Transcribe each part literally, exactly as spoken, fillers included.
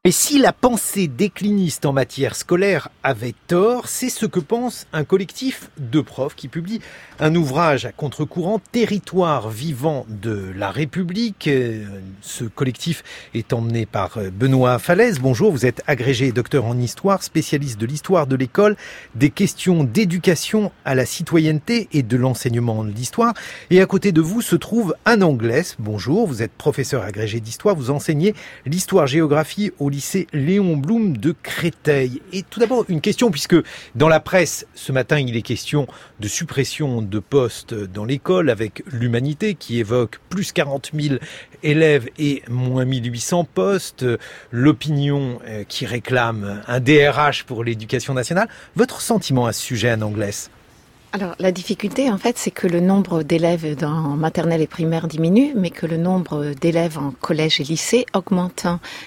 Et si la pensée décliniste en matière scolaire avait tort, c'est ce que pense un collectif de profs qui publie un ouvrage à contre-courant, Territoire vivant de la République. Ce collectif est emmené par Benoît Falaise. Bonjour, vous êtes agrégé et docteur en histoire, spécialiste de l'histoire de l'école, des questions d'éducation à la citoyenneté et de l'enseignement de l'histoire. Et à côté de vous se trouve Anne Anglès. Bonjour, vous êtes professeur agrégé d'histoire, vous enseignez l'histoire-géographie au lycée Léon Blum de Créteil. Et tout d'abord, une question, puisque dans la presse, ce matin, il est question de suppression de postes dans l'école avec l'Humanité qui évoque plus quarante mille élèves et moins mille huit cents postes. L'Opinion qui réclame un D R H pour l'éducation nationale. Votre sentiment à ce sujet, Anne Anglès ? Alors, la difficulté, en fait, c'est que le nombre d'élèves dans maternelle et primaire diminue, mais que le nombre d'élèves en collège et lycée augmente.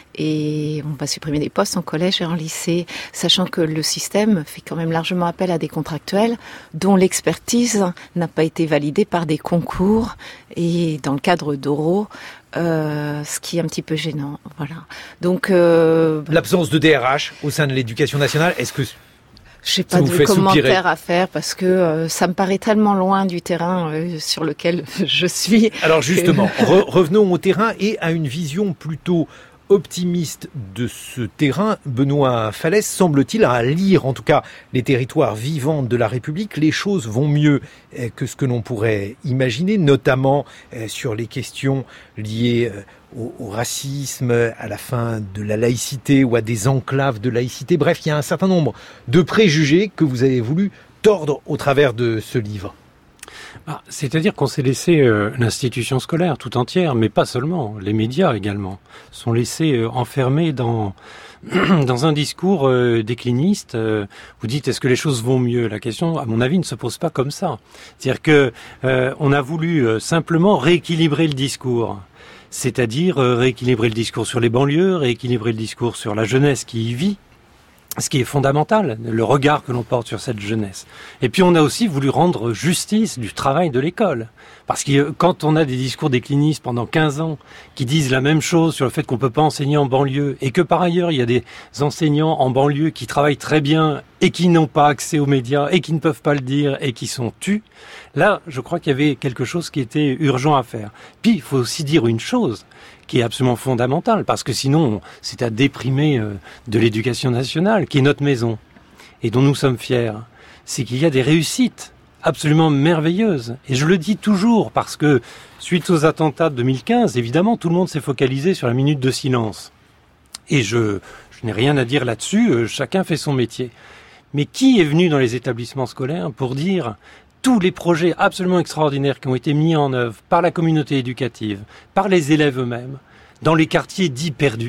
Et on va supprimer des postes en collège et en lycée, sachant que le système fait quand même largement appel à des contractuels dont l'expertise n'a pas été validée par des concours et dans le cadre d'oraux. Euh, ce qui est un petit peu gênant, voilà. Donc, euh... l'absence de D R H au sein de l'éducation nationale, est-ce que je n'ai pas de commentaire à faire parce que euh, ça me paraît tellement loin du terrain euh, sur lequel je suis. Alors justement, que... re- revenons au terrain et à une vision plutôt optimiste de ce terrain. Benoît Falaise, semble-t-il, à lire en tout cas les territoires vivants de la République, les choses vont mieux que ce que l'on pourrait imaginer, notamment sur les questions liées au, au racisme, à la fin de la laïcité ou à des enclaves de laïcité. Bref, il y a un certain nombre de préjugés que vous avez voulu tordre au travers de ce livre. Ah, c'est-à-dire qu'on s'est laissé euh, l'institution scolaire tout entière, mais pas seulement, les médias également, sont laissés euh, enfermés dans dans un discours euh, décliniste. Euh, vous dites, est-ce que les choses vont mieux ? La question, à mon avis, ne se pose pas comme ça. C'est-à-dire que euh, on a voulu euh, simplement rééquilibrer le discours. C'est-à-dire euh, rééquilibrer le discours sur les banlieues, rééquilibrer le discours sur la jeunesse qui y vit, ce qui est fondamental, le regard que l'on porte sur cette jeunesse. Et puis on a aussi voulu rendre justice du travail de l'école. Parce que quand on a des discours déclinistes pendant quinze ans qui disent la même chose sur le fait qu'on ne peut pas enseigner en banlieue et que par ailleurs il y a des enseignants en banlieue qui travaillent très bien et qui n'ont pas accès aux médias et qui ne peuvent pas le dire et qui sont tus, là je crois qu'il y avait quelque chose qui était urgent à faire. Puis il faut aussi dire une chose qui est absolument fondamentale, parce que sinon c'est à déprimer de l'éducation nationale, qui est notre maison, et dont nous sommes fiers, c'est qu'il y a des réussites absolument merveilleuses. Et je le dis toujours, parce que suite aux attentats de deux mille quinze, évidemment, tout le monde s'est focalisé sur la minute de silence. Et je, je n'ai rien à dire là-dessus, chacun fait son métier. Mais qui est venu dans les établissements scolaires pour dire tous les projets absolument extraordinaires qui ont été mis en œuvre par la communauté éducative, par les élèves eux-mêmes, dans les quartiers dits perdus,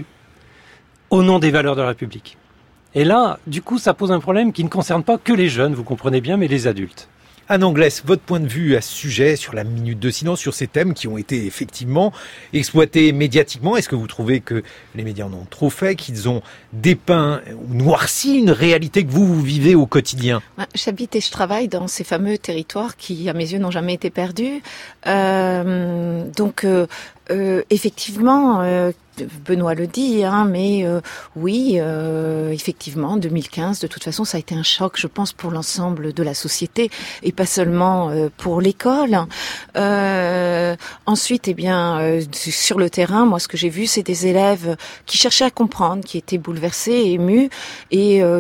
au nom des valeurs de la République. Et là, du coup, ça pose un problème qui ne concerne pas que les jeunes, vous comprenez bien, mais les adultes. Anne Anglès, votre point de vue à ce sujet, sur la minute de silence, sur ces thèmes qui ont été effectivement exploités médiatiquement, est-ce que vous trouvez que les médias en ont trop fait, qu'ils ont dépeint ou noirci une réalité que vous, vous vivez au quotidien ? J'habite et je travaille dans ces fameux territoires qui, à mes yeux, n'ont jamais été perdus. Euh, donc, euh, euh, effectivement... Euh, Benoît le dit, hein, mais euh, oui, euh, effectivement, deux mille quinze, de toute façon, ça a été un choc, je pense, pour l'ensemble de la société et pas seulement euh, pour l'école. Euh, ensuite, eh bien, euh, sur le terrain, moi, ce que j'ai vu, c'est des élèves qui cherchaient à comprendre, qui étaient bouleversés, émus et euh,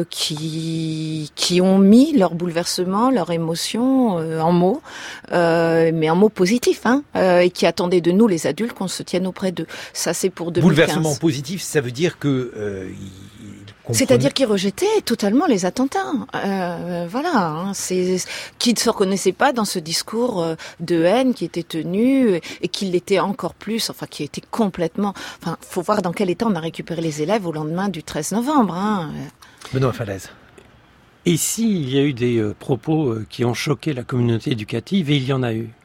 qui qui ont mis leur bouleversement, leur émotion euh, en mots, euh, mais en mots positifs, hein, euh, et qui attendaient de nous, les adultes, qu'on se tienne auprès d'eux. Ça, c'est pour deux mille quinze. Bouleversement positif, ça veut dire que euh, il c'est-à-dire qu'ils rejetaient totalement les attentats. Euh, voilà, hein, c'est qui ne se reconnaissaient pas dans ce discours de haine qui était tenu et qui l'était encore plus, enfin qui était complètement. Enfin, faut voir dans quel état on a récupéré les élèves au lendemain du treize novembre. Hein. Benoît Falaise. Et s'il y a eu des euh, propos euh, qui ont choqué la communauté éducative, et il y en a eu.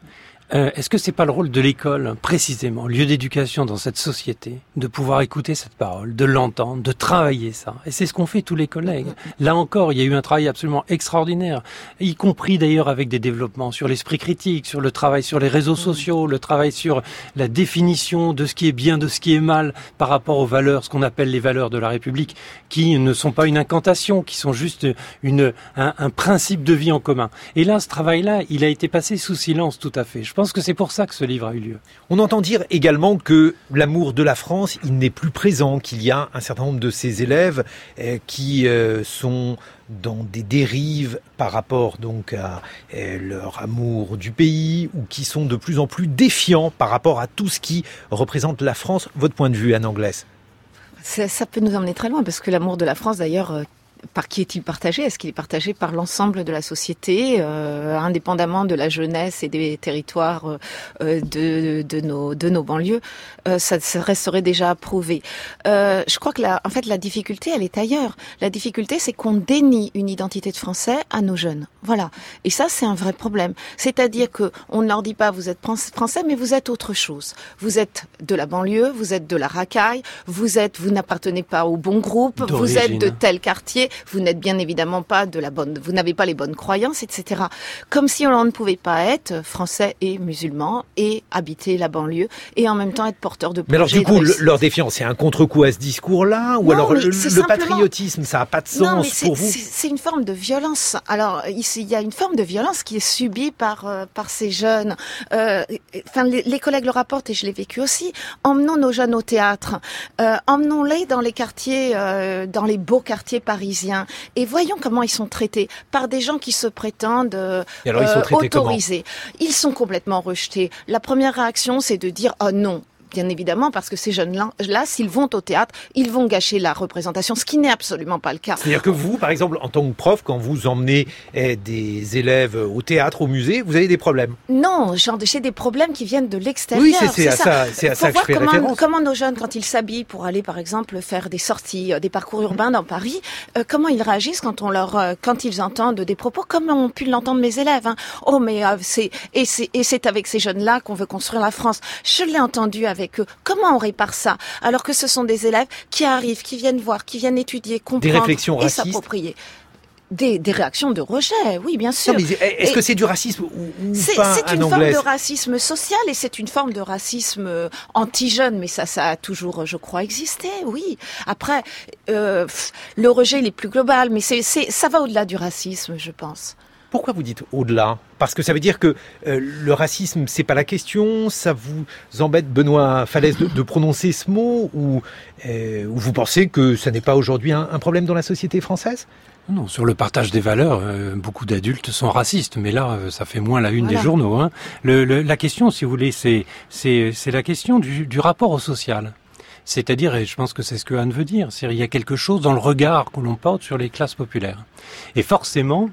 Euh, est-ce que c'est pas le rôle de l'école, précisément, lieu d'éducation dans cette société, de pouvoir écouter cette parole, de l'entendre, de travailler ça? Et c'est ce qu'ont fait tous les collègues. Là encore, il y a eu un travail absolument extraordinaire, y compris d'ailleurs avec des développements sur l'esprit critique, sur le travail sur les réseaux sociaux, le travail sur la définition de ce qui est bien, de ce qui est mal, par rapport aux valeurs, ce qu'on appelle les valeurs de la République, qui ne sont pas une incantation, qui sont juste une, un, un principe de vie en commun. Et là, ce travail-là, il a été passé sous silence tout à fait. Je pense que c'est pour ça que ce livre a eu lieu. On entend dire également que l'amour de la France, il n'est plus présent, qu'il y a un certain nombre de ces élèves euh, qui euh, sont dans des dérives par rapport donc à euh, leur amour du pays, ou qui sont de plus en plus défiants par rapport à tout ce qui représente la France. Votre point de vue, Anne Anglès? Ça, ça peut nous emmener très loin, parce que l'amour de la France, d'ailleurs, euh, par qui est-il partagé? Est-ce qu'il est partagé par l'ensemble de la société, euh, indépendamment de la jeunesse et des territoires euh, de, de, nos, de nos banlieues? euh, ça, ça resterait déjà prouvé. Euh, je crois que la, en fait, la difficulté, elle est ailleurs. La difficulté, c'est qu'on dénie une identité de Français à nos jeunes. Voilà. Et ça, c'est un vrai problème. C'est-à-dire que on ne leur dit pas, vous êtes français, mais vous êtes autre chose. Vous êtes de la banlieue, vous êtes de la racaille, vous êtes, vous n'appartenez pas au bon groupe, vous êtes de tel quartier. Vous n'êtes bien évidemment pas de la bonne, vous n'avez pas les bonnes croyances, et cetera. Comme si on ne pouvait pas être français et musulman et habiter la banlieue et en même temps être porteur de projets. Mais alors du coup, le, leur défiance, c'est un contre-coup à ce discours-là, ou non, alors le, le simplement... patriotisme, ça n'a pas de sens non, mais pour vous? C'est une forme de violence. Alors il y a une forme de violence qui est subie par euh, par ces jeunes. Euh, enfin, les, les collègues le rapportent et je l'ai vécu aussi. Emmenons nos jeunes au théâtre, euh, emmenons-les dans les quartiers, euh, dans les beaux quartiers parisiens. Et voyons comment ils sont traités par des gens qui se prétendent euh, Et alors, ils sont traités autorisés. Comment? Ils sont complètement rejetés. La première réaction, c'est de dire « Oh non !» Bien évidemment, parce que ces jeunes-là, là, s'ils vont au théâtre, ils vont gâcher la représentation, ce qui n'est absolument pas le cas. C'est-à-dire que vous, par exemple, en tant que prof, quand vous emmenez eh, des élèves au théâtre, au musée, vous avez des problèmes? Non, j'ai des problèmes qui viennent de l'extérieur. Oui, c'est à ça, c'est à ça que je fais comment, référence. Comment nos jeunes, quand ils s'habillent pour aller, par exemple, faire des sorties, des parcours urbains dans Paris, euh, comment ils réagissent quand on leur, euh, quand ils entendent des propos, comme ont pu l'entendre mes élèves. Hein. Oh, mais euh, c'est et c'est et c'est avec ces jeunes-là qu'on veut construire la France. Je l'ai entendu avec eux. Comment on répare ça, alors que ce sont des élèves qui arrivent, qui viennent voir, qui viennent étudier, comprendre des réflexions et s'approprier. Des, des réactions de rejet, oui, bien sûr. Est-ce que c'est du racisme ou, ou c'est, pas C'est une un forme anglais. de racisme social et c'est une forme de racisme anti-jeune, mais ça, ça a toujours, je crois, existé, oui. Après, euh, le rejet, il est plus global, mais c'est, c'est, ça va au-delà du racisme, je pense. Pourquoi vous dites au-delà? Parce que ça veut dire que euh, le racisme, c'est pas la question. Ça vous embête, Benoît Falaise, de, de prononcer ce mot, ou, euh, ou vous pensez que ça n'est pas aujourd'hui un, un problème dans la société française? Non, sur le partage des valeurs, euh, beaucoup d'adultes sont racistes, mais là, euh, ça fait moins la une voilà. des journaux. Hein. Le, le, la question, si vous voulez, c'est c'est c'est la question du, du rapport au social. C'est-à-dire, et je pense que c'est ce que Anne veut dire, c'est il y a quelque chose dans le regard que l'on porte sur les classes populaires. Et forcément,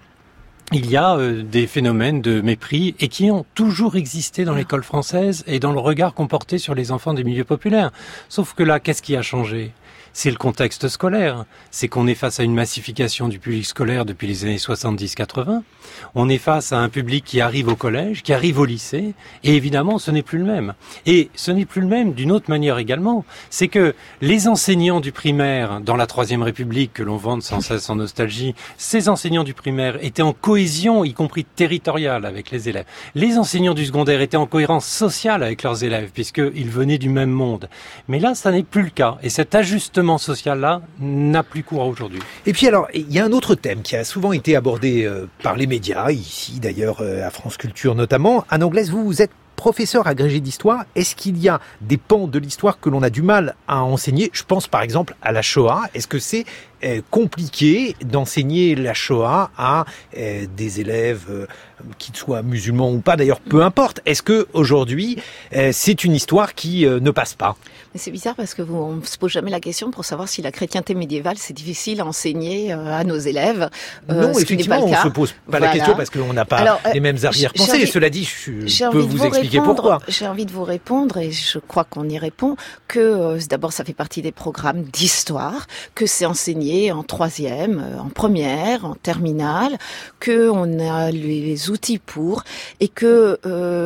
il y a euh, des phénomènes de mépris et qui ont toujours existé dans l'école française et dans le regard qu'on portait sur les enfants des milieux populaires. Sauf que là, qu'est-ce qui a changé ? C'est le contexte scolaire. C'est qu'on est face à une massification du public scolaire depuis les années soixante-dix quatre-vingts. On est face à un public qui arrive au collège, qui arrive au lycée, et évidemment, ce n'est plus le même. Et ce n'est plus le même d'une autre manière également. C'est que les enseignants du primaire, dans la Troisième République, que l'on vante sans cesse en nostalgie, ces enseignants du primaire étaient en cohésion, y compris territoriale, avec les élèves. Les enseignants du secondaire étaient en cohérence sociale avec leurs élèves, puisqu'ils venaient du même monde. Mais là, ça n'est plus le cas. Et cet ajustement social-là n'a plus cours aujourd'hui. Et puis alors, il y a un autre thème qui a souvent été abordé euh, par les médias, ici d'ailleurs euh, à France Culture notamment. Anne Anglès, vous, vous êtes professeur agrégé d'histoire. Est-ce qu'il y a des pans de l'histoire que l'on a du mal à enseigner? Je pense par exemple à la Shoah. Est-ce que c'est euh, compliqué d'enseigner la Shoah à euh, des élèves euh, qu'ils soient musulmans ou pas, d'ailleurs, peu importe. Est-ce que aujourd'hui euh, c'est une histoire qui euh, ne passe pas? Mais c'est bizarre parce que vous, on ne se pose jamais la question pour savoir si la chrétienté médiévale c'est difficile à enseigner euh, à nos élèves. Euh, non, effectivement, on ne se pose pas voilà. la question parce qu'on n'a pas Alors, euh, les mêmes arrière-pensées. Envie, Cela dit, je, je peux vous, vous expliquer pourquoi. J'ai envie de vous répondre et je crois qu'on y répond que euh, d'abord ça fait partie des programmes d'histoire, que c'est enseigné enseigner en troisième, en première, en terminale, que on a les outils pour, et que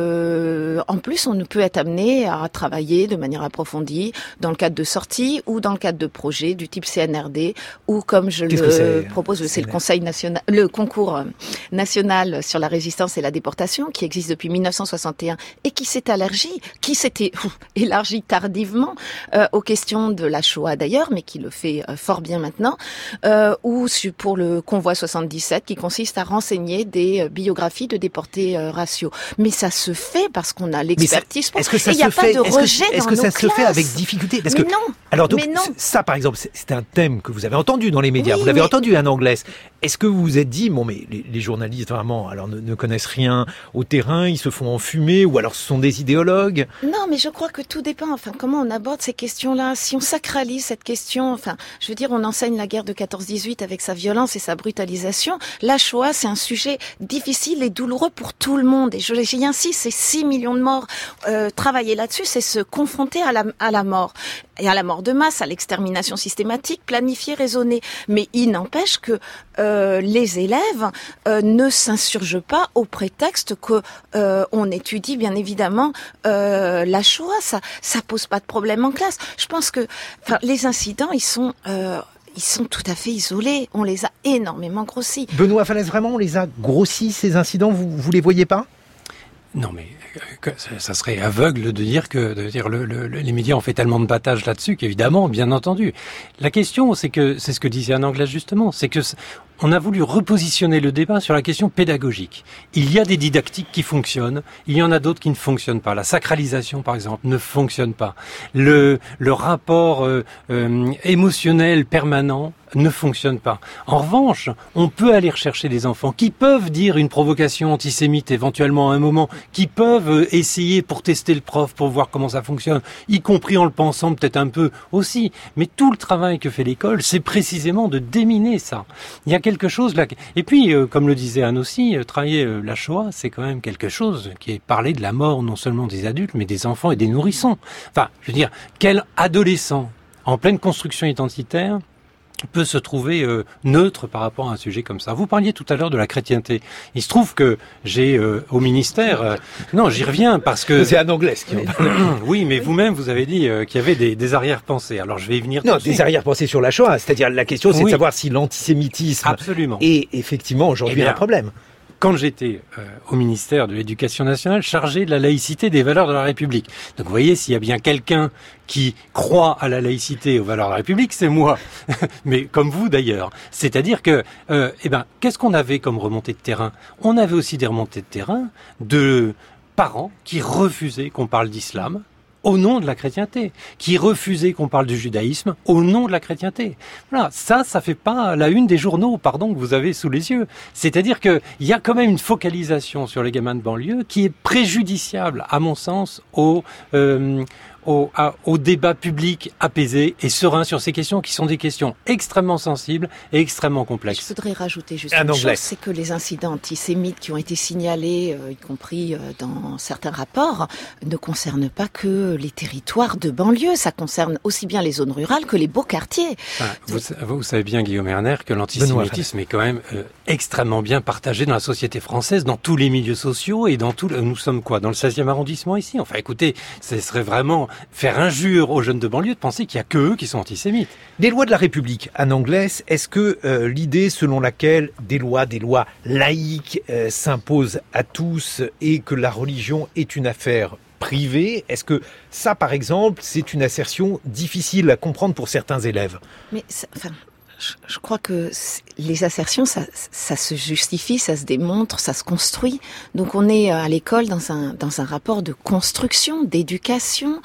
euh, en plus on peut être amené à travailler de manière approfondie dans le cadre de sorties ou dans le cadre de projets du type C N R D, ou comme je Qu'est-ce le que c'est, propose, c'est C N R D? le Conseil national, le concours national sur la résistance et la déportation, qui existe depuis mille neuf cent soixante et un et qui s'est élargi, qui s'était élargi tardivement euh, aux questions de la Shoah d'ailleurs, mais qui le fait euh, fort bien maintenant, euh, ou pour le convoi soixante-dix-sept, qui consiste à renseigner des euh, biographies de déportés euh, raciaux. Mais ça se fait parce qu'on a l'expertise. Est-ce que ça et il n'y a se pas fait, de est-ce rejet que, est-ce dans que nos ça se fait classes. avec difficulté? Parce mais que, non. alors donc, mais non. ça par exemple, c'est, c'est un thème que vous avez entendu dans les médias, Oui, vous l'avez mais... entendu, Anne Anglès. Est-ce que vous vous êtes dit, bon mais les, les journalistes vraiment, alors ne, ne connaissent rien au terrain, ils se font enfumer, ou alors ce sont des idéologues? Non, mais je crois que tout dépend, enfin, comment on aborde ces questions-là. Si on sacralise cette question, enfin, je veux dire, on enseigne la guerre de quatorze dix-huit avec sa violence et sa brutalisation. La Shoah, c'est un sujet difficile et douloureux pour tout le monde. Et je, j'y insiste, c'est six millions de morts. Euh, travailler là-dessus, c'est se confronter à la, à la mort. Et à la mort de masse, à l'extermination systématique, planifiée, raisonnée. Mais il n'empêche que euh, les élèves euh, ne s'insurgent pas au prétexte que euh, on étudie bien évidemment euh, la Shoah. Ça, ça pose pas de problème en classe. Je pense que, enfin, les incidents, ils sont euh, ils sont tout à fait isolés. On les a énormément grossis. Benoît Falaise, vraiment, on les a grossis ces incidents. Vous vous les voyez pas? Non, mais que, ça serait aveugle de dire que de dire le, le, les médias ont fait tellement de battage là-dessus qu'évidemment, bien entendu. La question, c'est que c'est ce que disait Anne Anglès justement, c'est que on a voulu repositionner le débat sur la question pédagogique. Il y a des didactiques qui fonctionnent, il y en a d'autres qui ne fonctionnent pas. La sacralisation, par exemple, ne fonctionne pas. Le, le rapport euh, euh, émotionnel permanent ne fonctionne pas. En revanche, on peut aller rechercher des enfants qui peuvent dire une provocation antisémite éventuellement à un moment, qui peuvent essayer pour tester le prof, pour voir comment ça fonctionne, y compris en le pensant peut-être un peu aussi. Mais tout le travail que fait l'école, c'est précisément de déminer ça. Il y a quelque chose là. Et puis, euh, comme le disait Anne aussi, euh, travailler euh, la Shoah, c'est quand même quelque chose qui est parler de la mort non seulement des adultes, mais des enfants et des nourrissons. Enfin, je veux dire, quel adolescent en pleine construction identitaire peut se trouver euh, neutre par rapport à un sujet comme ça. Vous parliez tout à l'heure de la chrétienté. Il se trouve que j'ai euh, au ministère... Euh, non, j'y reviens parce que... C'est Anne Anglès qui en parle. Oui, mais vous-même, vous avez dit euh, qu'il y avait des, des arrière-pensées. Alors, je vais y venir Non, tout de des suite. arrière-pensées sur la Shoah. C'est-à-dire, la question, c'est Oui. de savoir si l'antisémitisme Absolument. est effectivement aujourd'hui Eh bien, un problème. Quand j'étais euh, au ministère de l'Éducation nationale, chargé de la laïcité des valeurs de la République. Donc vous voyez, s'il y a bien quelqu'un qui croit à la laïcité et aux valeurs de la République, c'est moi. Mais comme vous d'ailleurs. C'est-à-dire que, euh, eh ben, qu'est-ce qu'on avait comme remontée de terrain? On avait aussi des remontées de terrain de parents qui refusaient qu'on parle d'islam au nom de la chrétienté, qui refusait qu'on parle du judaïsme au nom de la chrétienté. Voilà, ça, ça fait pas la une des journaux, pardon, que vous avez sous les yeux. C'est-à-dire que il y a quand même une focalisation sur les gamins de banlieue qui est préjudiciable, à mon sens, au euh, Au, à, au débat public apaisé et serein sur ces questions qui sont des questions extrêmement sensibles et extrêmement complexes. Je voudrais rajouter juste Un une anglais. chose, c'est que les incidents antisémites qui ont été signalés, euh, y compris euh, dans certains rapports, ne concernent pas que les territoires de banlieue. Ça concerne aussi bien les zones rurales que les beaux quartiers. Ah, vous, vous savez bien, Guillaume Erner, que l'antisémitisme est quand même euh, extrêmement bien partagé dans la société française, dans tous les milieux sociaux et dans tout. Le, nous sommes quoi, dans le seizième arrondissement ici. Enfin, écoutez, ce serait vraiment faire injure aux jeunes de banlieue de penser qu'il y a que eux qui sont antisémites. Les lois de la République, Anne Anglès, est-ce que euh, l'idée selon laquelle des lois, des lois laïques euh, s'imposent à tous et que la religion est une affaire privée, est-ce que ça, par exemple, c'est une assertion difficile à comprendre pour certains élèves? Mais, ça, enfin, je, je crois que les assertions, ça, ça se justifie, ça se démontre, ça se construit. Donc on est à l'école dans un dans un rapport de construction, d'éducation,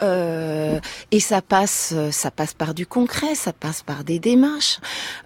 euh, et ça passe ça passe par du concret, ça passe par des démarches.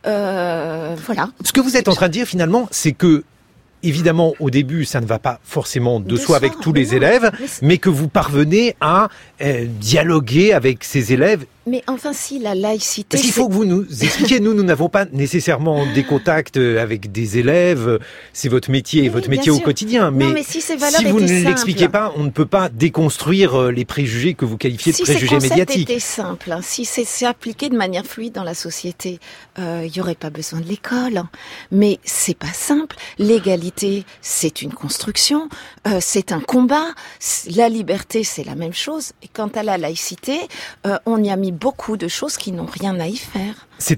Euh, voilà. Ce que vous êtes en train de dire finalement, c'est que évidemment, au début, ça ne va pas forcément de, De soi soi, avec tous mais les non, élèves, mais c'est- mais que vous parvenez à euh, dialoguer avec ses élèves. Mais enfin, si la laïcité... Parce qu'il faut que vous nous expliquiez, nous, nous n'avons pas nécessairement des contacts avec des élèves, c'est votre métier, oui, votre métier au sûr. quotidien. Mais, non, mais si, ces valeurs si vous ne simples, l'expliquez pas, on ne peut pas déconstruire les préjugés que vous qualifiez de si préjugés médiatiques. Si ces concepts étaient simples, hein, si c'est appliqué de manière fluide dans la société, il euh, n'y aurait pas besoin de l'école. Hein. Mais c'est pas simple. L'égalité, c'est une construction, euh, c'est un combat. La liberté, c'est la même chose. Et quant à la laïcité, euh, on y a mis beaucoup de choses qui n'ont rien à y faire. C'est-à-dire ?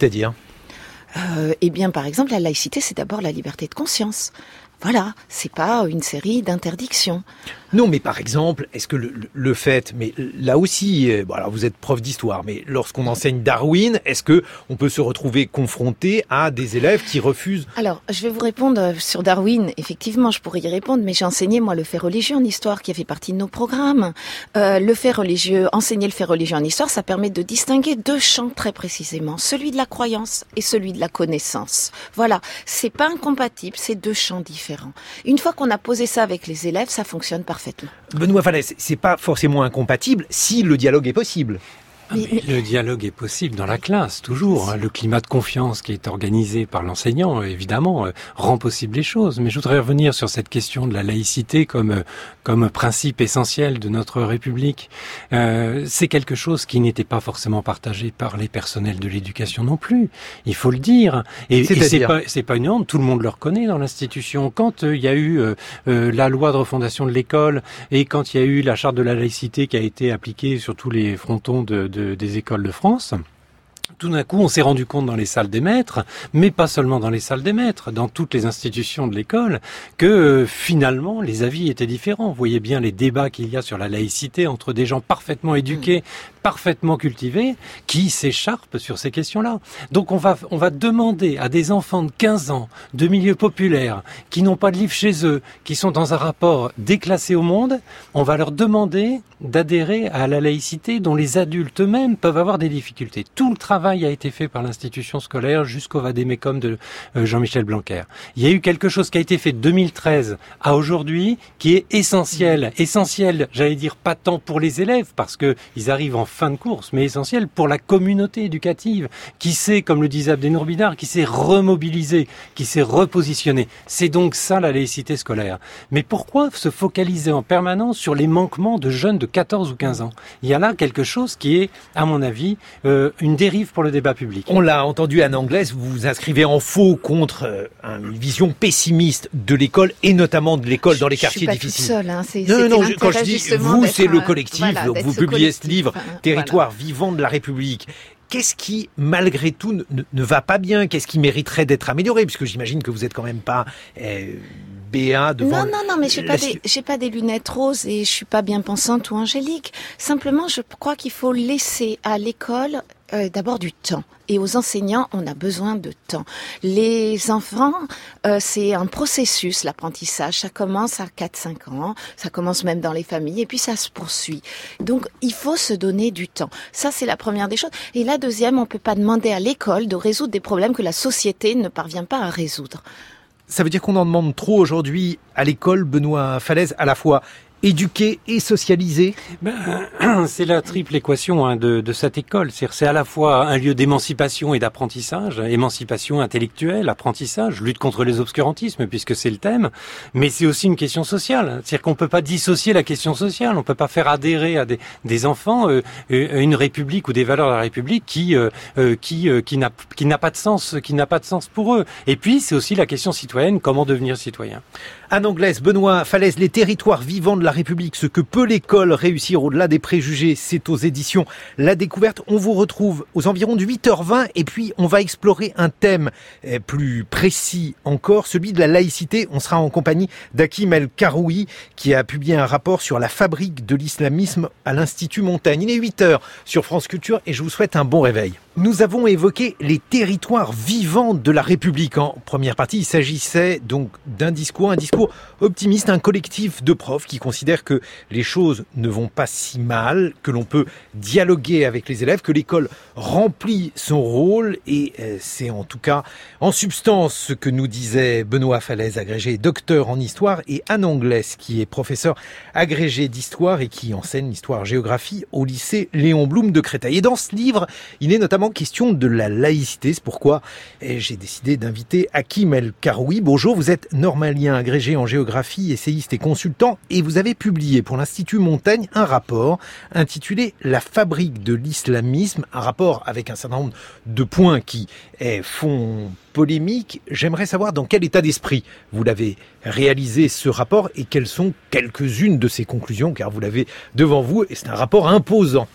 euh, Eh bien, par exemple, la laïcité, c'est d'abord la liberté de conscience. Voilà, c'est pas une série d'interdictions. Non, mais par exemple, est-ce que le, le fait, mais là aussi, bon alors vous êtes prof d'histoire, mais lorsqu'on enseigne Darwin, est-ce que on peut se retrouver confronté à des élèves qui refusent ? Alors, je vais vous répondre sur Darwin. Effectivement, je pourrais y répondre, mais j'ai enseigné moi le fait religieux en histoire, qui a fait partie de nos programmes. Euh, le fait religieux, enseigner le fait religieux en histoire, ça permet de distinguer deux champs très précisément, celui de la croyance et celui de la connaissance. Voilà, c'est pas incompatible, c'est deux champs différents. Une fois qu'on a posé ça avec les élèves, ça fonctionne parfaitement. Benoît Falaise, c'est pas forcément incompatible si le dialogue est possible. Ah, mais le dialogue est possible dans la classe, toujours. Le climat de confiance qui est organisé par l'enseignant, évidemment, rend possible les choses. Mais je voudrais revenir sur cette question de la laïcité comme comme principe essentiel de notre République. Euh, c'est quelque chose qui n'était pas forcément partagé par les personnels de l'éducation non plus. Il faut le dire. Et, et c'est pas c'est pas une honte. Tout le monde le reconnaît dans l'institution. Quand il euh, y a eu euh, euh, la loi de refondation de l'école et quand il y a eu la charte de la laïcité qui a été appliquée sur tous les frontons de De, des écoles de France, tout d'un coup, on s'est rendu compte dans les salles des maîtres, mais pas seulement dans les salles des maîtres, dans toutes les institutions de l'école, que euh, finalement, les avis étaient différents. Vous voyez bien les débats qu'il y a sur la laïcité entre des gens parfaitement éduqués, mmh. parfaitement cultivés, qui s'écharpent sur ces questions-là. Donc on va, on va demander à des enfants de quinze ans, de milieux populaires, qui n'ont pas de livre chez eux, qui sont dans un rapport déclassé au monde, on va leur demander d'adhérer à la laïcité dont les adultes eux-mêmes peuvent avoir des difficultés. Tout le travail a été fait par l'institution scolaire jusqu'au vade-mecum de Jean-Michel Blanquer. Il y a eu quelque chose qui a été fait de deux mille treize à aujourd'hui qui est essentiel. Essentiel, j'allais dire, pas tant pour les élèves parce que ils arrivent en fin de course, mais essentiel pour la communauté éducative qui sait, comme le disait Abdenour Bidar, qui s'est remobilisé, qui s'est repositionné. C'est donc ça la laïcité scolaire. Mais pourquoi se focaliser en permanence sur les manquements de jeunes de quatorze ou quinze ans ? Il y a là quelque chose qui est, à mon avis, euh, une dérive pour le débat public. On l'a entendu, Anne Anglès, vous vous inscrivez en faux contre euh, une vision pessimiste de l'école et notamment de l'école dans les quartiers difficiles. Je suis pas toute seule, hein. C'est, non, non, non, quand je dis vous, c'est le collectif, voilà, donc vous ce publiez collectif, ce livre, hein, Territoire voilà. vivant de la République. Qu'est-ce qui, malgré tout, ne, ne va pas bien ? Qu'est-ce qui mériterait d'être amélioré ? Puisque j'imagine que vous êtes quand même pas euh, B A devant... Non, non, non, mais j'ai pas, des, j'ai pas des lunettes roses et je suis pas bien pensante ou angélique. Simplement, je crois qu'il faut laisser à l'école euh, d'abord du temps. Et aux enseignants, on a besoin de temps. Les enfants, euh, c'est un processus, l'apprentissage. Ça commence à quatre cinq ans, ça commence même dans les familles, et puis ça se poursuit. Donc, il faut se donner du temps. Ça, c'est la première des choses. Et la deuxième, on peut pas demander à l'école de résoudre des problèmes que la société ne parvient pas à résoudre. Ça veut dire qu'on en demande trop aujourd'hui à l'école, Benoît Falaise, à la fois éduquer et socialiser. Ben, c'est la triple équation hein, de, de cette école. C'est-à-dire, c'est à la fois un lieu d'émancipation et d'apprentissage, émancipation intellectuelle, apprentissage, lutte contre les obscurantismes, puisque c'est le thème, mais c'est aussi une question sociale. C'est-à-dire qu'on peut pas dissocier la question sociale, on peut pas faire adhérer à des, des enfants euh, une république ou des valeurs de la République qui euh, qui euh, qui n'a qui n'a pas de sens, qui n'a pas de sens pour eux. Et puis c'est aussi la question citoyenne, comment devenir citoyen. Anne Anglès, Benoît Falaise, les territoires vivants de la République, ce que peut l'école réussir au-delà des préjugés, c'est aux éditions La Découverte. On vous retrouve aux environs de huit heures vingt et puis on va explorer un thème plus précis encore, celui de la laïcité. On sera en compagnie d'Hakim El-Karoui qui a publié un rapport sur la fabrique de l'islamisme à l'Institut Montaigne. Il est huit heures sur France Culture et je vous souhaite un bon réveil. Nous avons évoqué les territoires vivants de la République. En première partie, il s'agissait donc d'un discours, un discours optimiste, un collectif de profs qui considèrent que les choses ne vont pas si mal, que l'on peut dialoguer avec les élèves, que l'école remplit son rôle. Et c'est en tout cas en substance ce que nous disait Benoît Falaise, agrégé docteur en histoire, et Anne Anglès, qui est professeur agrégé d'histoire et qui enseigne l'histoire-géographie au lycée Léon Blum de Créteil. Et dans ce livre, il est notamment question de la laïcité. C'est pourquoi j'ai décidé d'inviter Hakim El Karoui. Bonjour, vous êtes normalien agrégé en géographie, essayiste et consultant, et vous avez publié pour l'Institut Montaigne un rapport intitulé « La fabrique de l'islamisme », un rapport avec un certain nombre de points qui font polémique. J'aimerais savoir dans quel état d'esprit vous l'avez réalisé, ce rapport, et quelles sont quelques-unes de ses conclusions, car vous l'avez devant vous, et c'est un rapport imposant.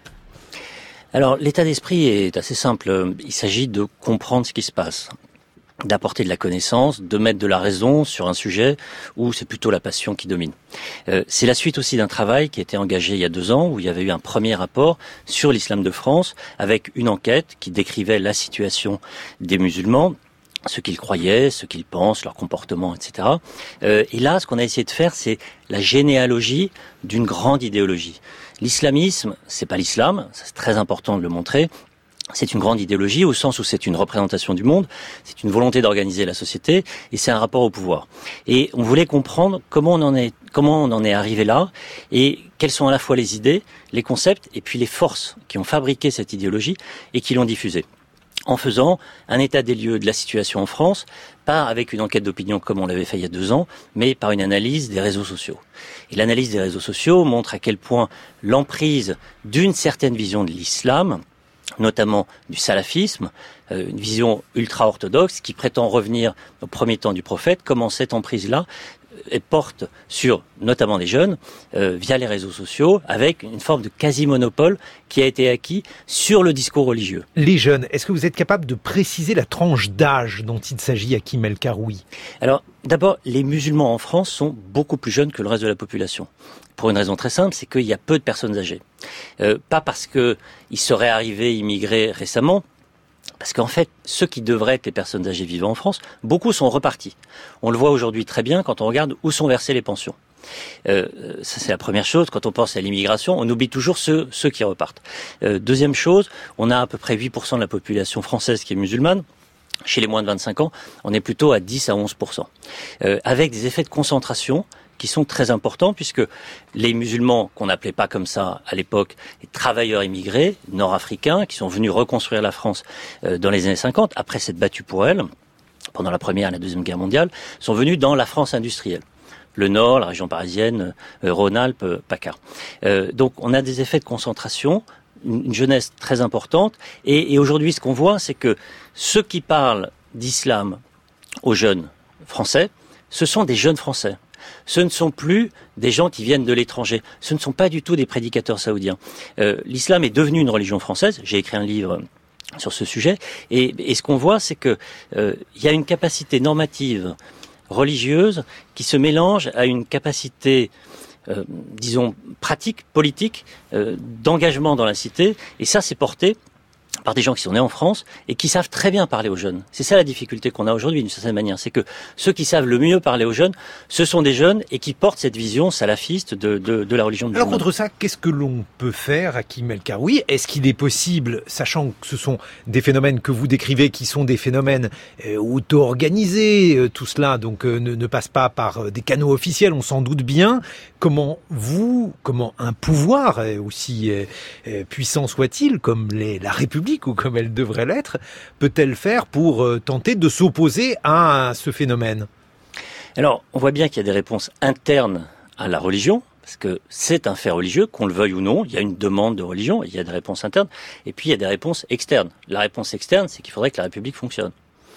Alors, l'état d'esprit est assez simple. Il s'agit de comprendre ce qui se passe, d'apporter de la connaissance, de mettre de la raison sur un sujet où c'est plutôt la passion qui domine. Euh, c'est la suite aussi d'un travail qui a été engagé il y a deux ans, où il y avait eu un premier rapport sur l'islam de France, avec une enquête qui décrivait la situation des musulmans, ce qu'ils croyaient, ce qu'ils pensent, leur comportement, et cetera. Euh, et là, ce qu'on a essayé de faire, c'est la généalogie d'une grande idéologie. L'islamisme, c'est pas l'islam, c'est très important de le montrer. C'est une grande idéologie au sens où c'est une représentation du monde, c'est une volonté d'organiser la société et c'est un rapport au pouvoir. Et on voulait comprendre comment on en est, comment on en est arrivé là et quelles sont à la fois les idées, les concepts et puis les forces qui ont fabriqué cette idéologie et qui l'ont diffusée. En faisant un état des lieux de la situation en France, pas avec une enquête d'opinion comme on l'avait fait il y a deux ans, mais par une analyse des réseaux sociaux. Et l'analyse des réseaux sociaux montre à quel point l'emprise d'une certaine vision de l'islam, notamment du salafisme, euh, une vision ultra-orthodoxe qui prétend revenir au premier temps du prophète, comment cette emprise-là et porte sur notamment des jeunes euh, via les réseaux sociaux avec une forme de quasi-monopole qui a été acquis sur le discours religieux. Les jeunes, est-ce que vous êtes capable de préciser la tranche d'âge dont il s'agit, Hakim El Karoui ? Alors d'abord, les musulmans en France sont beaucoup plus jeunes que le reste de la population. Pour une raison très simple, c'est qu'il y a peu de personnes âgées. Euh, pas parce qu'ils seraient arrivés immigrés récemment, parce qu'en fait, ceux qui devraient être les personnes âgées vivant en France, beaucoup sont repartis. On le voit aujourd'hui très bien quand on regarde où sont versées les pensions. Euh, ça c'est la première chose. Quand on pense à l'immigration, on oublie toujours ceux, ceux qui repartent. Euh, deuxième chose, on a à peu près huit pour cent de la population française qui est musulmane. Chez les moins de vingt-cinq ans, on est plutôt à dix à onze pour cent. Euh, avec des effets de concentration qui sont très importants, puisque les musulmans, qu'on n'appelait pas comme ça à l'époque, les travailleurs immigrés nord-africains, qui sont venus reconstruire la France euh, dans les années cinquante, après s'être battus pour elle, pendant la Première et la Deuxième Guerre mondiale, sont venus dans la France industrielle. Le Nord, la région parisienne, euh, Rhône-Alpes, euh, PACA. Euh, donc on a des effets de concentration, une, une jeunesse très importante, et, et aujourd'hui ce qu'on voit, c'est que ceux qui parlent d'islam aux jeunes français, ce sont des jeunes français. Ce ne sont plus des gens qui viennent de l'étranger. Ce ne sont pas du tout des prédicateurs saoudiens. Euh, l'islam est devenu une religion française. J'ai écrit un livre sur ce sujet. Et, et ce qu'on voit, c'est que euh, y a une capacité normative religieuse qui se mélange à une capacité, euh, disons, pratique, politique, euh, d'engagement dans la cité. Et ça, c'est porté par des gens qui sont nés en France et qui savent très bien parler aux jeunes. C'est ça la difficulté qu'on a aujourd'hui d'une certaine manière, c'est que ceux qui savent le mieux parler aux jeunes, ce sont des jeunes et qui portent cette vision salafiste de, de, de la religion musulmane. Alors contre ça, qu'est-ce que l'on peut faire, Hakim El Karoui ? Est-ce qu'il est possible, sachant que ce sont des phénomènes que vous décrivez, qui sont des phénomènes euh, auto-organisés, euh, tout cela donc euh, ne, ne passe pas par euh, des canaux officiels, on s'en doute bien, comment vous, comment un pouvoir, euh, aussi euh, euh, puissant soit-il, comme les, la République, ou comme elle devrait l'être, peut-elle faire pour euh, tenter de s'opposer à, à ce phénomène ? Alors, on voit bien qu'il y a des réponses internes à la religion, parce que c'est un fait religieux, qu'on le veuille ou non, il y a une demande de religion, il y a des réponses internes, et puis il y a des réponses externes. La réponse externe, c'est qu'il faudrait que la République fonctionne,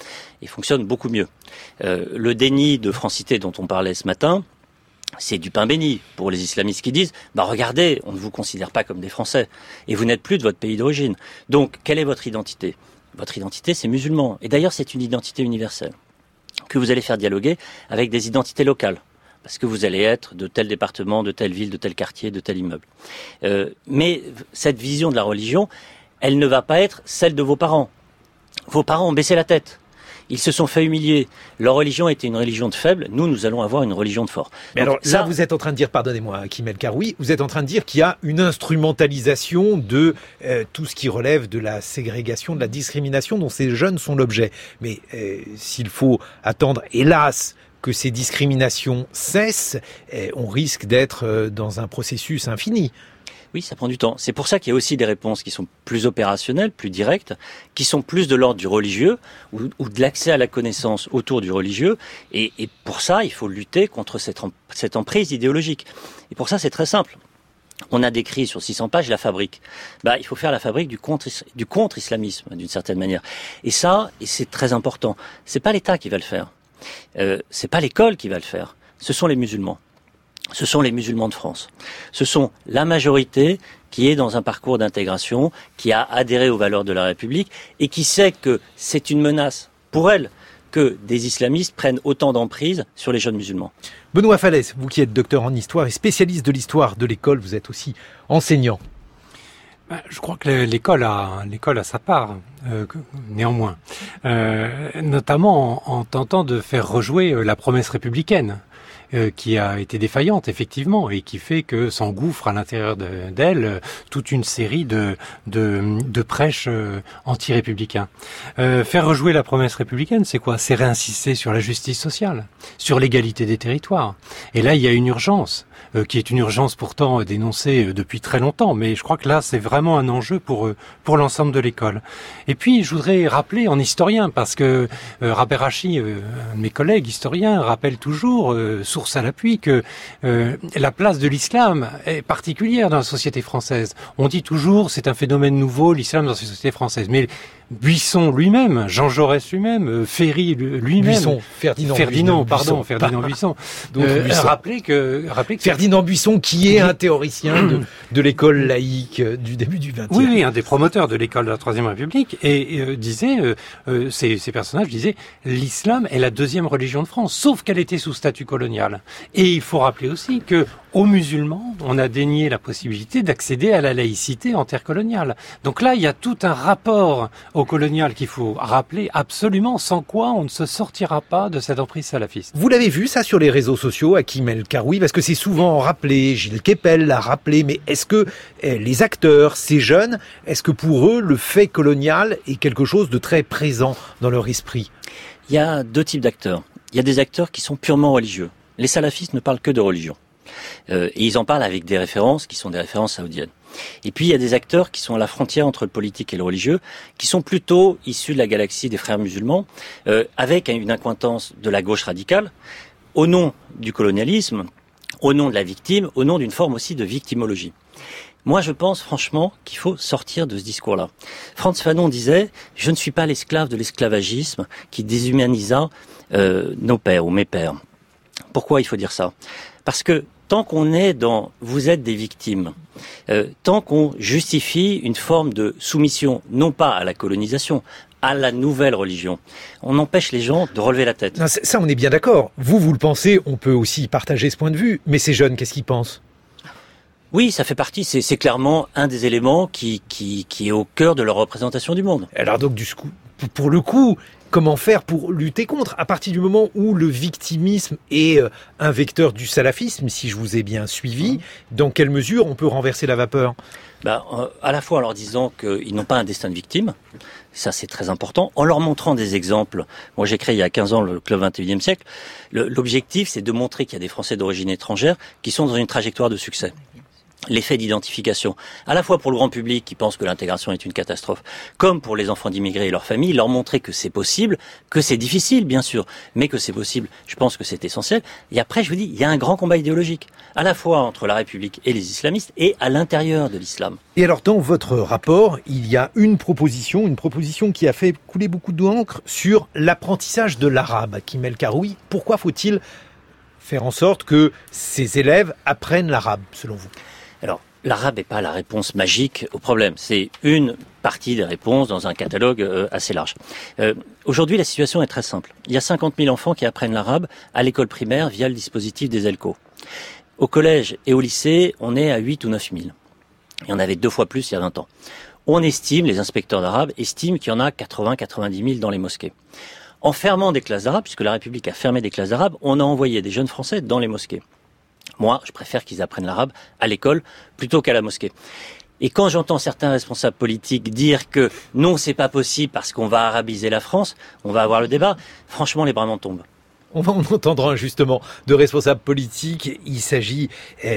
et fonctionne beaucoup mieux. Euh, le déni de francité dont on parlait ce matin, c'est du pain béni pour les islamistes qui disent « bah regardez, on ne vous considère pas comme des Français et vous n'êtes plus de votre pays d'origine. Donc, quelle est votre identité ?» Votre identité, c'est musulman. Et d'ailleurs, c'est une identité universelle que vous allez faire dialoguer avec des identités locales. Parce que vous allez être de tel département, de telle ville, de tel quartier, de tel immeuble. Euh, mais cette vision de la religion, elle ne va pas être celle de vos parents. Vos parents ont baissé la tête. Ils se sont fait humilier. Leur religion était une religion de faibles. Nous, nous allons avoir une religion de forts. Mais Donc, alors ça, là, vous êtes en train de dire, pardonnez-moi, Hakim El Karoui, vous êtes en train de dire qu'il y a une instrumentalisation de euh, tout ce qui relève de la ségrégation, de la discrimination dont ces jeunes sont l'objet. Mais euh, s'il faut attendre, hélas, que ces discriminations cessent, euh, on risque d'être euh, dans un processus infini. Oui, ça prend du temps. C'est pour ça qu'il y a aussi des réponses qui sont plus opérationnelles, plus directes, qui sont plus de l'ordre du religieux ou, ou de l'accès à la connaissance autour du religieux. Et, et pour ça, il faut lutter contre cette, cette emprise idéologique. Et pour ça, c'est très simple. On a décrit sur six cents pages la fabrique. Bah, il faut faire la fabrique du contre, du contre-islamisme, d'une certaine manière. Et ça, et c'est très important. C'est pas l'État qui va le faire. Euh, c'est pas l'école qui va le faire. Ce sont les musulmans. Ce sont les musulmans de France. Ce sont la majorité qui est dans un parcours d'intégration, qui a adhéré aux valeurs de la République et qui sait que c'est une menace pour elle que des islamistes prennent autant d'emprise sur les jeunes musulmans. Benoît Fallès, vous qui êtes docteur en histoire et spécialiste de l'histoire de l'école, vous êtes aussi enseignant. Je crois que l'école a, l'école a sa part, euh, néanmoins, euh, notamment en, en tentant de faire rejouer la promesse républicaine. Euh, qui a été défaillante effectivement et qui fait que s'engouffre à l'intérieur de, d'elle euh, toute une série de de, de prêches euh, anti-républicains. Euh, faire rejouer la promesse républicaine, c'est quoi ? C'est réinsister sur la justice sociale, sur l'égalité des territoires. Et là, il y a une urgence euh, qui est une urgence pourtant dénoncée euh, depuis très longtemps, mais je crois que là, c'est vraiment un enjeu pour euh, pour l'ensemble de l'école. Et puis, je voudrais rappeler en historien, parce que euh, Raberachi, euh, un de mes collègues historiens, rappelle toujours euh, source à l'appui que euh, la place de l'islam est particulière dans la société française. On dit toujours c'est un phénomène nouveau, l'islam dans la société française. Mais Buisson lui-même, Jean Jaurès lui-même, Ferry lui-même, Buisson, Ferdinand, Ferdinand, Buisson, pardon, Ferdinand Buisson, euh, Buisson. Rappelez que, rappelez que Ferdinand Buisson, qui est un théoricien de, de l'école laïque du début du vingtième. Oui, oui, un des promoteurs de l'école de la Troisième République, et euh, disait, euh, euh, ces, ces personnages disaient, l'islam est la deuxième religion de France, sauf qu'elle était sous statut colonial. Et il faut rappeler aussi que aux musulmans, on a dénié la possibilité d'accéder à la laïcité intercoloniale. Donc là, il y a tout un rapport au colonial qu'il faut rappeler absolument, sans quoi on ne se sortira pas de cette emprise salafiste. Vous l'avez vu ça sur les réseaux sociaux, Hakim El Karoui, parce que c'est souvent rappelé, Gilles Kepel l'a rappelé, mais est-ce que eh, les acteurs, ces jeunes, est-ce que pour eux, le fait colonial est quelque chose de très présent dans leur esprit ? Il y a deux types d'acteurs. Il y a des acteurs qui sont purement religieux. Les salafistes ne parlent que de religion. Euh, et ils en parlent avec des références qui sont des références saoudiennes. Et puis il y a des acteurs qui sont à la frontière entre le politique et le religieux, qui sont plutôt issus de la galaxie des frères musulmans, euh, avec une accointance de la gauche radicale, au nom du colonialisme, au nom de la victime, au nom d'une forme aussi de victimologie. Moi, je pense franchement qu'il faut sortir de ce discours-là. Frantz Fanon disait « Je ne suis pas l'esclave de l'esclavagisme qui déshumanisa euh, nos pères ou mes pères ». Pourquoi il faut dire ça ? Parce que tant qu'on est dans « vous êtes des victimes euh, », tant qu'on justifie une forme de soumission, non pas à la colonisation, à la nouvelle religion, on empêche les gens de relever la tête. Non, ça, on est bien d'accord. Vous, vous le pensez, on peut aussi partager ce point de vue. Mais ces jeunes, qu'est-ce qu'ils pensent ? Oui, ça fait partie, c'est, c'est clairement un des éléments qui, qui, qui est au cœur de leur représentation du monde. Alors donc, du coup, pour le coup, comment faire pour lutter contre ? À partir du moment où le victimisme est un vecteur du salafisme, si je vous ai bien suivi, dans quelle mesure on peut renverser la vapeur ? Ben, euh, à la fois en leur disant qu'ils n'ont pas un destin de victime, ça c'est très important, en leur montrant des exemples. Moi j'ai créé il y a quinze ans le Club vingt et unième siècle. Le, l'objectif c'est de montrer qu'il y a des Français d'origine étrangère qui sont dans une trajectoire de succès. L'effet d'identification, à la fois pour le grand public qui pense que l'intégration est une catastrophe, comme pour les enfants d'immigrés et leurs familles, leur montrer que c'est possible, que c'est difficile bien sûr, mais que c'est possible, je pense que c'est essentiel. Et après, je vous dis, il y a un grand combat idéologique, à la fois entre la République et les islamistes, et à l'intérieur de l'islam. Et alors, dans votre rapport, il y a une proposition, une proposition qui a fait couler beaucoup d'encre sur l'apprentissage de l'arabe. Hakim El Karoui, pourquoi faut-il faire en sorte que ces élèves apprennent l'arabe, selon vous ? Alors, l'arabe n'est pas la réponse magique au problème. C'est une partie des réponses dans un catalogue euh, assez large. Euh, aujourd'hui, la situation est très simple. Il y a cinquante mille enfants qui apprennent l'arabe à l'école primaire via le dispositif des ELCO. Au collège et au lycée, on est à huit ou neuf mille. Il y en avait deux fois plus il y a vingt ans. On estime, les inspecteurs d'arabe estiment qu'il y en a quatre-vingts à quatre-vingt-dix mille dans les mosquées. En fermant des classes d'arabe, puisque la République a fermé des classes d'arabe, on a envoyé des jeunes Français dans les mosquées. Moi, je préfère qu'ils apprennent l'arabe à l'école plutôt qu'à la mosquée. Et quand j'entends certains responsables politiques dire que non, c'est pas possible parce qu'on va arabiser la France, on va avoir le débat, franchement, les bras m'en tombent. On va en entendre un justement de responsables politiques. Il s'agit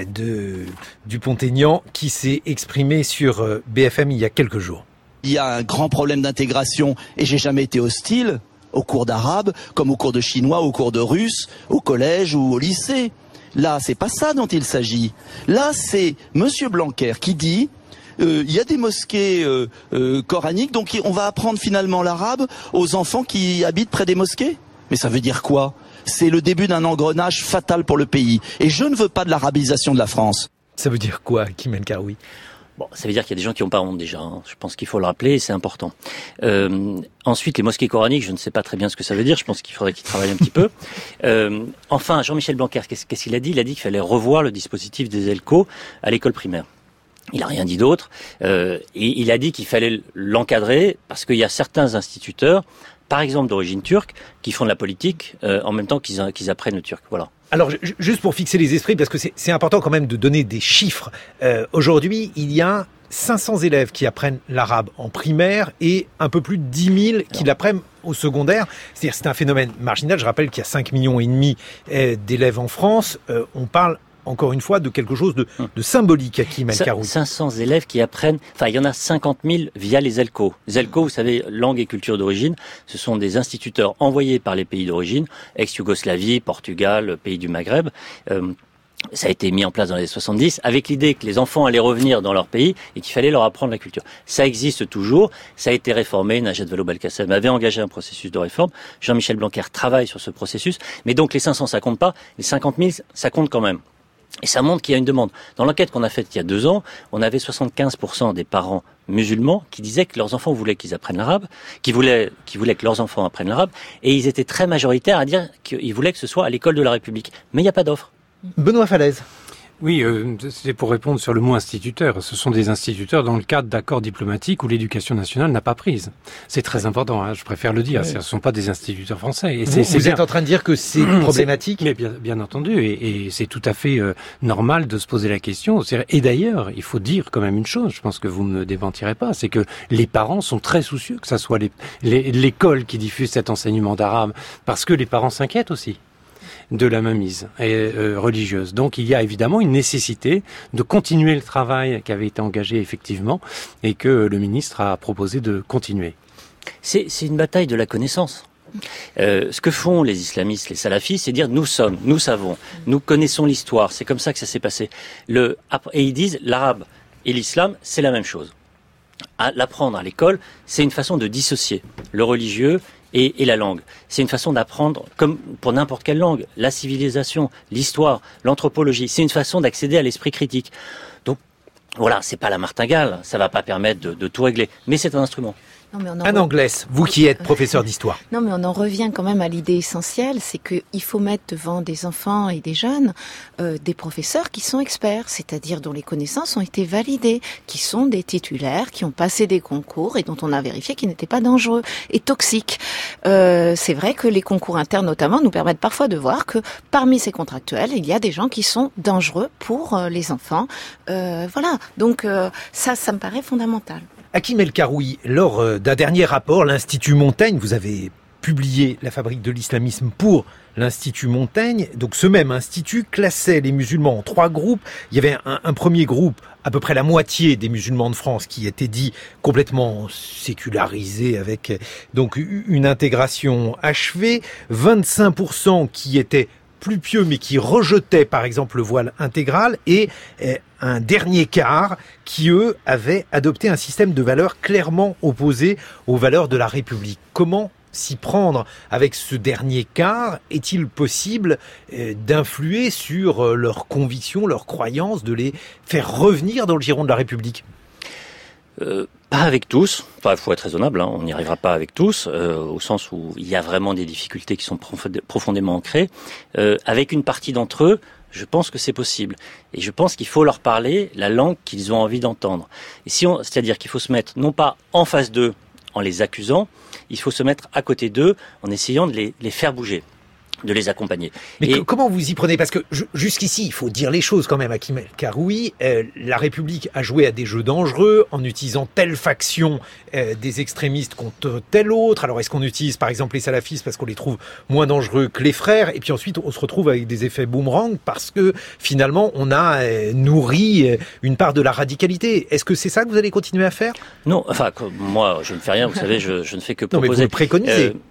de Dupont-Aignan qui s'est exprimé sur B F M il y a quelques jours. Il y a un grand problème d'intégration et j'ai jamais été hostile aux cours d'arabe, comme aux cours de chinois, aux cours de russe, au collège ou au lycée. Là, c'est pas ça dont il s'agit. Là, c'est Monsieur Blanquer qui dit euh, il y a des mosquées euh, euh, coraniques, donc on va apprendre finalement l'arabe aux enfants qui habitent près des mosquées. Mais ça veut dire quoi? C'est le début d'un engrenage fatal pour le pays. Et je ne veux pas de l'arabisation de la France. Ça veut dire quoi, Hakim El Karoui? Bon, ça veut dire qu'il y a des gens qui n'ont pas honte déjà. Hein. Je pense qu'il faut le rappeler, et c'est important. Euh, ensuite, les mosquées coraniques, je ne sais pas très bien ce que ça veut dire. Je pense qu'il faudrait qu'ils travaillent un petit peu. Euh, enfin, Jean-Michel Blanquer, qu'est-ce, qu'est-ce qu'il a dit? Il a dit qu'il fallait revoir le dispositif des E L C O à l'école primaire. Il n'a rien dit d'autre. Euh, et il a dit qu'il fallait l'encadrer parce qu'il y a certains instituteurs, par exemple d'origine turque, qui font de la politique euh, en même temps qu'ils, qu'ils apprennent le turc. Voilà. Alors, juste pour fixer les esprits, parce que c'est, c'est important quand même de donner des chiffres. Euh, aujourd'hui, il y a cinq cents élèves qui apprennent l'arabe en primaire et un peu plus de dix mille qui l'apprennent au secondaire. C'est-à-dire c'est un phénomène marginal. Je rappelle qu'il y a cinq millions et demi d'élèves en France. Euh, on parle encore une fois de quelque chose de, de symbolique, Hakim El Karoui. cinq cents élèves qui apprennent, enfin il y en a cinquante mille via les E L C O. Les E L C O, vous savez, langue et culture d'origine, ce sont des instituteurs envoyés par les pays d'origine, ex-Yougoslavie, Portugal, pays du Maghreb. Euh, ça a été mis en place dans les années soixante-dix, avec l'idée que les enfants allaient revenir dans leur pays et qu'il fallait leur apprendre la culture. Ça existe toujours, ça a été réformé, Najat Vallaud-Belkacem avait engagé un processus de réforme, Jean-Michel Blanquer travaille sur ce processus, mais donc les cinq cents ça compte pas, les cinquante mille ça compte quand même. Et ça montre qu'il y a une demande. Dans l'enquête qu'on a faite il y a deux ans, on avait soixante-quinze pour cent des parents musulmans qui disaient que leurs enfants voulaient qu'ils apprennent l'arabe, qui voulaient, qui voulaient que leurs enfants apprennent l'arabe, et ils étaient très majoritaires à dire qu'ils voulaient que ce soit à l'école de la République. Mais il n'y a pas d'offre. Benoît Falaise. Oui, euh, c'est pour répondre sur le mot instituteur. Ce sont des instituteurs dans le cadre d'accords diplomatiques où l'éducation nationale n'a pas prise. C'est très important, hein, je préfère le dire. Oui. Ce ne sont pas des instituteurs français. Et vous c'est, c'est vous bien. êtes en train de dire que c'est problématique? c'est, Mais bien, bien entendu, et, et c'est tout à fait euh, normal de se poser la question. Et d'ailleurs, il faut dire quand même une chose, je pense que vous ne me démentirez pas, c'est que les parents sont très soucieux que ça soit les, les, l'école qui diffuse cet enseignement d'arabe, parce que les parents s'inquiètent aussi de la mainmise euh, religieuse. Donc il y a évidemment une nécessité de continuer le travail qui avait été engagé effectivement et que le ministre a proposé de continuer. C'est, c'est une bataille de la connaissance. Euh, ce que font les islamistes, les salafistes, c'est dire nous sommes, nous savons, nous connaissons l'histoire, c'est comme ça que ça s'est passé. Le, et ils disent l'arabe et l'islam, c'est la même chose. À l'apprendre à l'école, c'est une façon de dissocier le religieux Et, et la langue. C'est une façon d'apprendre, comme pour n'importe quelle langue, la civilisation, l'histoire, l'anthropologie. C'est une façon d'accéder à l'esprit critique. Donc, voilà, c'est pas la martingale, ça va pas permettre de, de tout régler, mais c'est un instrument. Non, mais on en Anne re... Anglès, vous qui êtes professeur d'histoire. Non, mais on en revient quand même à l'idée essentielle, c'est qu'il faut mettre devant des enfants et des jeunes euh, des professeurs qui sont experts, c'est-à-dire dont les connaissances ont été validées, qui sont des titulaires, qui ont passé des concours et dont on a vérifié qu'ils n'étaient pas dangereux et toxiques. Euh, c'est vrai que les concours internes notamment nous permettent parfois de voir que parmi ces contractuels, il y a des gens qui sont dangereux pour euh, les enfants. Euh, voilà, donc euh, ça, ça me paraît fondamental. Hakim El Karoui, lors d'un dernier rapport, l'Institut Montaigne, vous avez publié La fabrique de l'islamisme pour l'Institut Montaigne. Donc ce même institut classait les musulmans en trois groupes. Il y avait un, un premier groupe, à peu près la moitié des musulmans de France, qui était dit complètement sécularisé, avec donc une intégration achevée. vingt-cinq pour cent qui étaient plus pieux, mais qui rejetaient par exemple le voile intégral, et euh, un dernier quart qui, eux, avaient adopté un système de valeurs clairement opposé aux valeurs de la République. Comment s'y prendre avec ce dernier quart? Est-il possible euh, d'influer sur euh, leurs convictions, leurs croyances, de les faire revenir dans le giron de la République? Euh, pas avec tous, enfin, il faut être raisonnable, hein, on n'y arrivera pas avec tous, euh, au sens où il y a vraiment des difficultés qui sont profondément ancrées. Euh, avec une partie d'entre eux, Je pense que c'est possible. Et je pense qu'il faut leur parler la langue qu'ils ont envie d'entendre. Et si on, c'est-à-dire qu'il faut se mettre non pas en face d'eux en les accusant, il faut se mettre à côté d'eux en essayant de les, les faire bouger, de les accompagner. Mais et... que, comment vous y prenez? Parce que jusqu'ici, il faut dire les choses quand même, Hakim El Karoui. Euh, la République a joué à des jeux dangereux en utilisant telle faction euh, des extrémistes contre telle autre. Alors est-ce qu'on utilise par exemple les salafistes parce qu'on les trouve moins dangereux que les frères? Et puis ensuite, on se retrouve avec des effets boomerang parce que finalement, on a euh, nourri une part de la radicalité. Est-ce que c'est ça que vous allez continuer à faire? Non, enfin, moi, je ne fais rien. Vous savez, je, je ne fais que proposer. Non, mais vous le préconisez. Euh,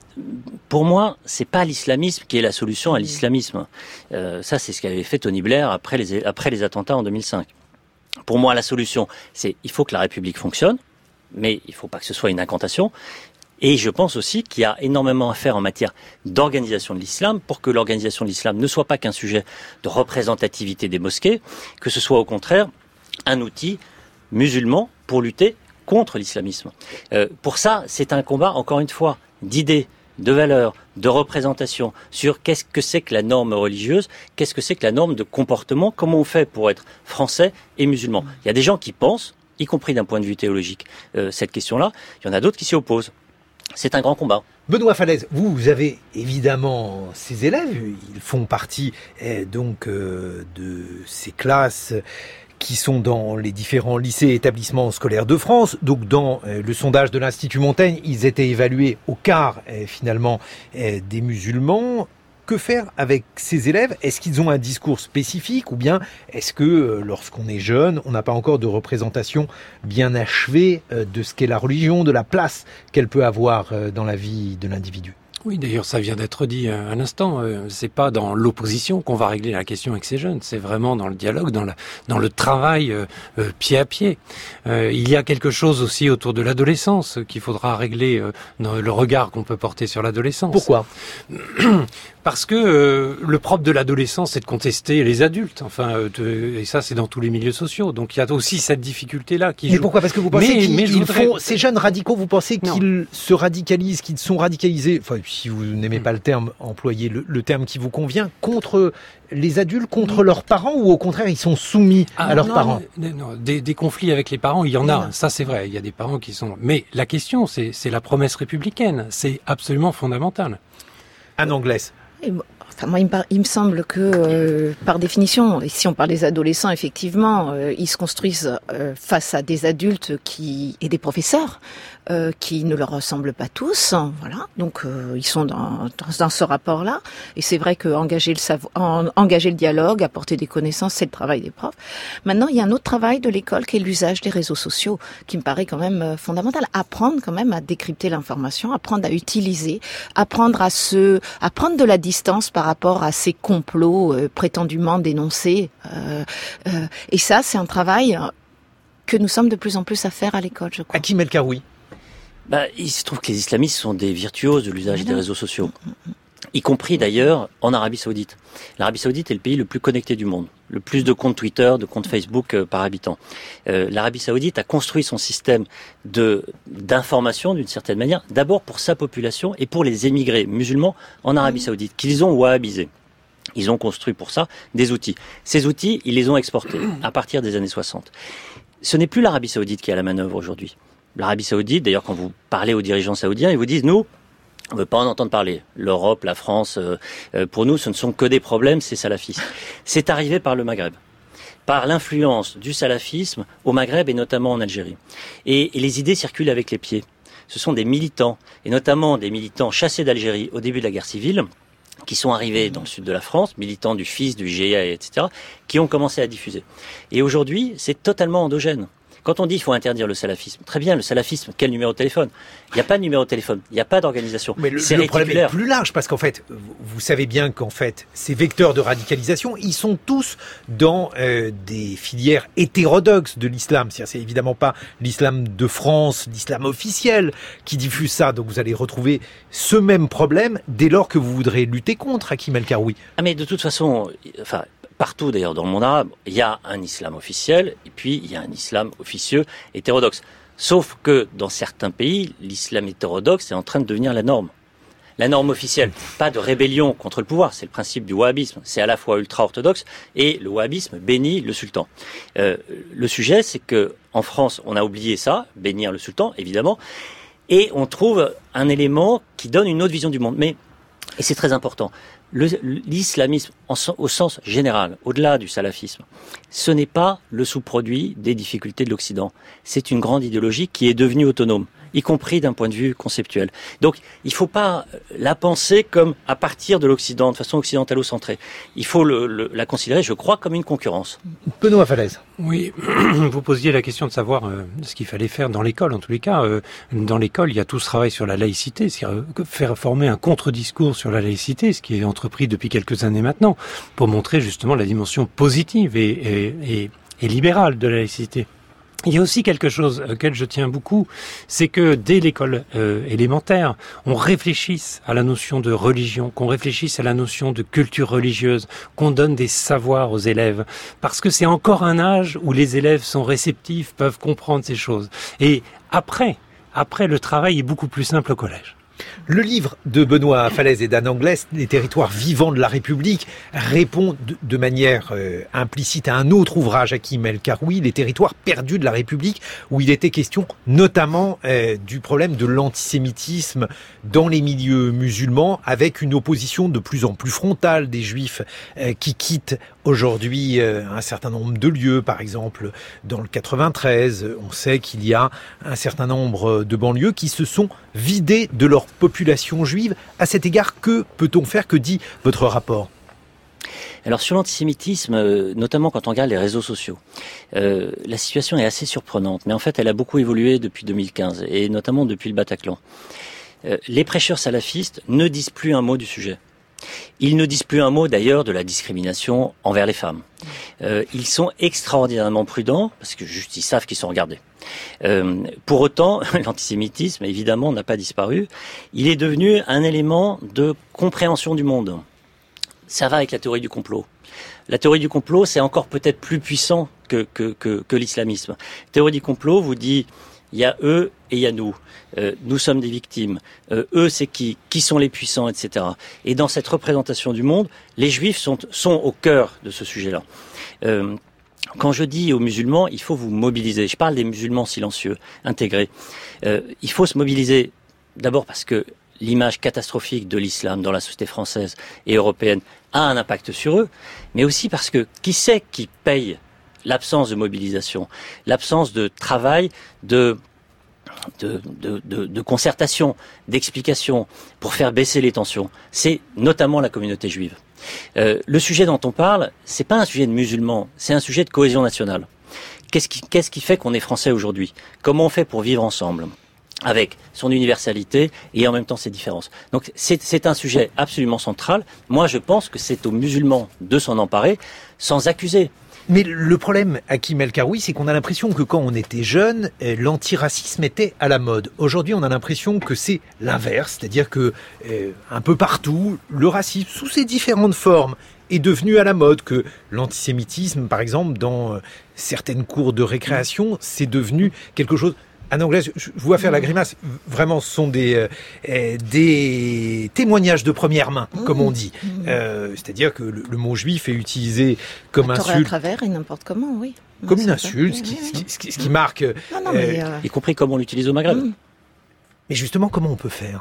Pour moi, c'est pas l'islamisme qui est la solution à l'islamisme. Euh, ça, c'est ce qu'avait fait Tony Blair après les, après les attentats en deux mille cinq. Pour moi, la solution, c'est il faut que la République fonctionne, mais il faut pas que ce soit une incantation. Et je pense aussi qu'il y a énormément à faire en matière d'organisation de l'islam pour que l'organisation de l'islam ne soit pas qu'un sujet de représentativité des mosquées, que ce soit au contraire un outil musulman pour lutter contre l'islamisme. Euh, pour ça, c'est un combat, encore une fois, d'idées, de valeurs, de représentation sur qu'est-ce que c'est que la norme religieuse, qu'est-ce que c'est que la norme de comportement, comment on fait pour être français et musulman. Il y a des gens qui pensent, y compris d'un point de vue théologique, euh, cette question-là. Il y en a d'autres qui s'y opposent. C'est un grand combat. Benoît Falaise, vous, vous avez évidemment ces élèves, ils font partie eh, donc euh, de ces classes qui sont dans les différents lycées et établissements scolaires de France. Donc dans euh, le sondage de l'Institut Montaigne, ils étaient évalués au quart euh, finalement euh, des musulmans. Que faire avec ces élèves? Est-ce qu'ils ont un discours spécifique ou bien est-ce que euh, lorsqu'on est jeune, on n'a pas encore de représentation bien achevée euh, de ce qu'est la religion, de la place qu'elle peut avoir euh, dans la vie de l'individu? Oui, d'ailleurs, ça vient d'être dit un instant. Euh, c'est pas dans l'opposition qu'on va régler la question avec ces jeunes. C'est vraiment dans le dialogue, dans, la, dans le travail euh, euh, pied à pied. Euh, il y a quelque chose aussi autour de l'adolescence qu'il faudra régler euh, dans le regard qu'on peut porter sur l'adolescence. Pourquoi? Parce que euh, le propre de l'adolescence, c'est de contester les adultes. Enfin, euh, de, et ça, c'est dans tous les milieux sociaux. Donc, il y a aussi cette difficulté-là qui mais joue. Pourquoi? Parce que vous pensez mais, qu'ils mais ils voudrais... font ces jeunes radicaux. Vous pensez qu'ils non. se radicalisent, qu'ils sont radicalisés. Enfin, si vous n'aimez pas le terme, employez le, le terme qui vous convient, contre les adultes, contre leurs parents, ou au contraire, ils sont soumis ah, à leurs non, parents? Non, non, des, des conflits avec les parents, il y en a. Ça, c'est vrai. Il y a des parents qui sont. Mais la question, c'est, c'est la promesse républicaine. C'est absolument fondamental. Anne Anglès. Enfin, moi, il me, par... il me semble que, euh, par définition, et si on parle des adolescents, effectivement, euh, ils se construisent euh, face à des adultes qui et des professeurs euh, qui ne leur ressemblent pas tous. Voilà, donc euh, ils sont dans, dans, dans ce rapport-là. Et c'est vrai que engager le savoir, en, engager le dialogue, apporter des connaissances, c'est le travail des profs. Maintenant, il y a un autre travail de l'école qui est l'usage des réseaux sociaux, qui me paraît quand même euh, fondamental. Apprendre quand même à décrypter l'information, apprendre à utiliser, apprendre à se, à prendre de la distance par rapport à ces complots euh, prétendument dénoncés. Euh, euh, et ça, c'est un travail que nous sommes de plus en plus à faire à l'école, je crois. Hakim El Karoui. Bah, il se trouve que les islamistes sont des virtuoses de l'usage des réseaux sociaux, y compris d'ailleurs en Arabie Saoudite. L'Arabie Saoudite est le pays le plus connecté du monde, le plus de comptes Twitter, de comptes Facebook euh, par habitant. Euh, L'Arabie Saoudite a construit son système de d'information d'une certaine manière, d'abord pour sa population et pour les émigrés musulmans en Arabie Saoudite, qu'ils ont wahhabisés. Ils ont construit pour ça des outils. Ces outils, ils les ont exportés à partir des années soixante. Ce n'est plus l'Arabie Saoudite qui est à la manœuvre aujourd'hui. L'Arabie Saoudite, d'ailleurs, quand vous parlez aux dirigeants saoudiens, ils vous disent, nous, on ne veut pas en entendre parler. L'Europe, la France, euh, pour nous, ce ne sont que des problèmes, c'est salafisme. C'est arrivé par le Maghreb, par l'influence du salafisme au Maghreb et notamment en Algérie. Et, et les idées circulent avec les pieds. Ce sont des militants, et notamment des militants chassés d'Algérie au début de la guerre civile, qui sont arrivés dans le sud de la France, militants du F I S, du G I A, et cetera, qui ont commencé à diffuser. Et aujourd'hui, c'est totalement endogène. Quand on dit qu'il faut interdire le salafisme, très bien, le salafisme, quel numéro de téléphone? Il n'y a pas de numéro de téléphone, il n'y a pas d'organisation. Mais le, le problème est plus large, parce qu'en fait, vous savez bien qu'en fait, ces vecteurs de radicalisation, ils sont tous dans euh, des filières hétérodoxes de l'islam. C'est-à-dire, c'est évidemment pas l'islam de France, l'islam officiel qui diffuse ça. Donc vous allez retrouver ce même problème dès lors que vous voudrez lutter contre, Hakim El Karoui. Ah mais de toute façon, enfin... Partout d'ailleurs dans le monde arabe, il y a un islam officiel et puis il y a un islam officieux hétérodoxe. Sauf que dans certains pays, l'islam hétérodoxe est en train de devenir la norme. la norme officielle. Pas de rébellion contre le pouvoir, c'est le principe du wahhabisme. C'est à la fois ultra-orthodoxe et le wahhabisme bénit le sultan. Euh, le sujet, c'est que en France, on a oublié ça, bénir le sultan, évidemment, et on trouve un élément qui donne une autre vision du monde. Mais, et c'est très important, le, l'islamisme en, au sens général, au-delà du salafisme, ce n'est pas le sous-produit des difficultés de l'Occident. C'est une grande idéologie qui est devenue autonome, y compris d'un point de vue conceptuel. Donc, il ne faut pas la penser comme à partir de l'Occident, de façon occidentalo-centrée. Il faut le, le, la considérer, je crois, comme une concurrence. Benoît Falaise. Oui, vous posiez la question de savoir euh, ce qu'il fallait faire dans l'école. En tous les cas, euh, dans l'école, il y a tout ce travail sur la laïcité, c'est-à-dire faire former un contre-discours sur la laïcité, ce qui est entrepris depuis quelques années maintenant, pour montrer justement la dimension positive et, et, et, et libérale de la laïcité. Il y a aussi quelque chose auquel je tiens beaucoup, c'est que dès l'école euh, élémentaire, on réfléchisse à la notion de religion, qu'on réfléchisse à la notion de culture religieuse, qu'on donne des savoirs aux élèves, parce que c'est encore un âge où les élèves sont réceptifs, peuvent comprendre ces choses. Et après, après le travail est beaucoup plus simple au collège. Le livre de Benoît Falaise et d'Anne Anglès, Les territoires vivants de la République, répond de, de manière euh, implicite à un autre ouvrage, Hakim El Karoui, Les territoires perdus de la République, où il était question notamment euh, du problème de l'antisémitisme dans les milieux musulmans, avec une opposition de plus en plus frontale des Juifs euh, qui quittent aujourd'hui euh, un certain nombre de lieux. Par exemple, dans le quatre-vingt-treize, on sait qu'il y a un certain nombre de banlieues qui se sont vidées de leur population juive. À cet égard, que peut-on faire? Que dit votre rapport? Alors sur l'antisémitisme, notamment quand on regarde les réseaux sociaux, euh, la situation est assez surprenante, mais en fait elle a beaucoup évolué depuis deux mille quinze, et notamment depuis le Bataclan. Euh, les prêcheurs salafistes ne disent plus un mot du sujet. Ils ne disent plus un mot d'ailleurs de la discrimination envers les femmes. Euh, ils sont extraordinairement prudents, parce que juste ils savent qu'ils sont regardés. Euh, pour autant, l'antisémitisme, évidemment, n'a pas disparu. Il est devenu un élément de compréhension du monde. Ça va avec la théorie du complot. La théorie du complot, c'est encore peut-être plus puissant que, que, que, que l'islamisme. La théorie du complot vous dit, il y a eux et il y a nous. Euh, nous sommes des victimes. Euh, eux, c'est qui? Qui sont les puissants, et cetera. Et dans cette représentation du monde, les Juifs sont, sont au cœur de ce sujet-là. Euh, Quand je dis aux musulmans, il faut vous mobiliser. Je parle des musulmans silencieux, intégrés. Euh, il faut se mobiliser d'abord parce que l'image catastrophique de l'islam dans la société française et européenne a un impact sur eux, mais aussi parce que qui c'est qui paye l'absence de mobilisation, l'absence de travail, de De, de, de, de concertation, d'explication pour faire baisser les tensions. C'est notamment la communauté juive. Euh, le sujet dont on parle, c'est pas un sujet de musulmans, c'est un sujet de cohésion nationale. Qu'est-ce qui, qu'est-ce qui fait qu'on est français aujourd'hui? Comment on fait pour vivre ensemble avec son universalité et en même temps ses différences? Donc c'est, c'est un sujet absolument central. Moi, je pense que c'est aux musulmans de s'en emparer sans accuser. Mais le problème, Hakim El Karoui, c'est qu'on a l'impression que quand on était jeune, l'antiracisme était à la mode. Aujourd'hui, on a l'impression que c'est l'inverse, c'est-à-dire que euh, un peu partout, le racisme, sous ses différentes formes, est devenu à la mode, que l'antisémitisme, par exemple, dans euh, certaines cours de récréation, c'est devenu quelque chose... Anne Anglès, je vous vois faire la grimace. Vraiment, ce sont des euh, des témoignages de première main, comme on dit. Euh, c'est-à-dire que le, le mot juif est utilisé comme insulte. À travers et n'importe comment, oui. Comme une insulte, ce qui, ce qui, ce qui, ce qui marque. Non, non, mais euh... y compris comme on l'utilise au Maghreb. Mm. Mais justement, comment on peut faire?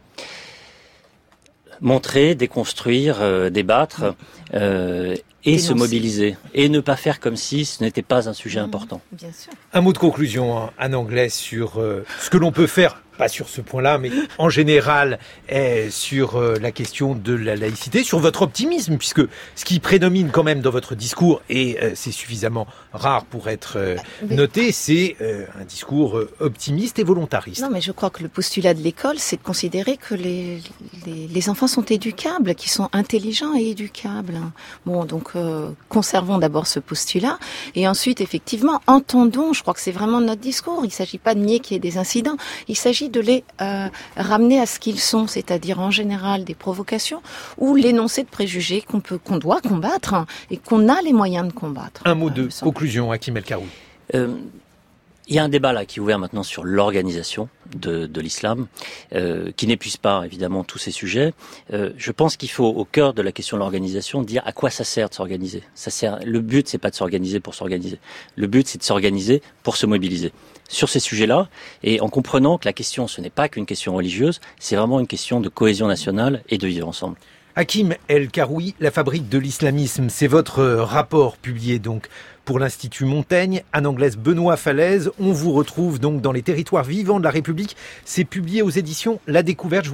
Montrer, déconstruire, euh, débattre. Euh, Et Dénoncer. Se mobiliser. Et ne pas faire comme si ce n'était pas un sujet mmh, important. Bien sûr. Un mot de conclusion, Anne Anglès, sur euh, ce que l'on peut faire, pas sur ce point-là, mais en général, eh, sur euh, la question de la laïcité, sur votre optimisme, puisque ce qui prédomine quand même dans votre discours, et euh, c'est suffisamment rare pour être euh, noté, c'est euh, un discours euh, optimiste et volontariste. Non, mais je crois que le postulat de l'école, c'est de considérer que les, les, les enfants sont éducables, qu'ils sont intelligents et éducables. Bon, donc euh, conservons d'abord ce postulat, et ensuite, effectivement, entendons, je crois que c'est vraiment notre discours, il ne s'agit pas de nier qu'il y ait des incidents, il s'agit de les euh, ramener à ce qu'ils sont, c'est-à-dire en général des provocations ou l'énoncé de préjugés qu'on peut, qu'on doit combattre hein, et qu'on a les moyens de combattre. Un mot de conclusion, Hakim El Karoui. Euh, Il y a un débat là qui est ouvert maintenant sur l'organisation de, de l'islam, euh, qui n'épuise pas évidemment tous ces sujets. Euh, je pense qu'il faut, au cœur de la question de l'organisation, dire à quoi ça sert de s'organiser. Ça sert. Le but, c'est pas de s'organiser pour s'organiser. Le but, c'est de s'organiser pour se mobiliser sur ces sujets-là, et en comprenant que la question, ce n'est pas qu'une question religieuse, c'est vraiment une question de cohésion nationale et de vivre ensemble. Hakim El Karoui, la fabrique de l'islamisme, c'est votre rapport publié donc pour l'Institut Montaigne, Anne Anglaise, Benoît Falaise. On vous retrouve donc dans les territoires vivants de la République. C'est publié aux éditions La Découverte.